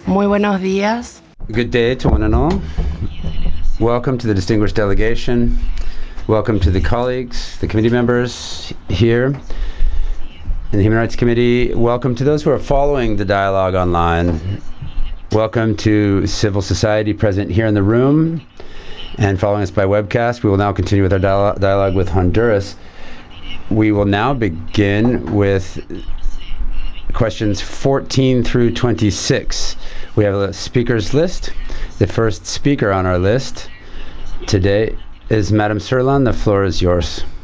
Muy buenos días. Good day to one and all. Welcome to the distinguished delegation. Welcome to the colleagues, the committee members here in the Human Rights Committee. Welcome to those who are following the dialogue online. Welcome to civil society present here in the room and following us by webcast. We will now continue with our dialogue with Honduras. We will now begin with questions 14 through 26. We have a speakers list. The first speaker on our list today is Madam Sirleaf. The floor is yours.